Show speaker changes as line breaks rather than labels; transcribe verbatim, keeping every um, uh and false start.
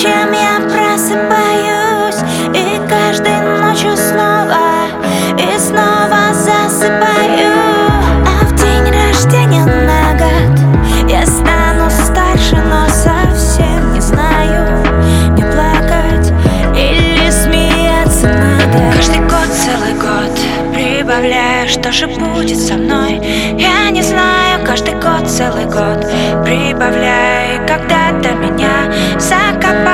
Зачем я просыпаюсь и каждой ночью снова и снова засыпаю? А в день рождения на год я стану старше, но совсем не знаю, не плакать или смеяться надо. Каждый год, целый год прибавляю, что же будет со мной, я не знаю. Каждый год, целый год прибавляю, когда-то меня закопают.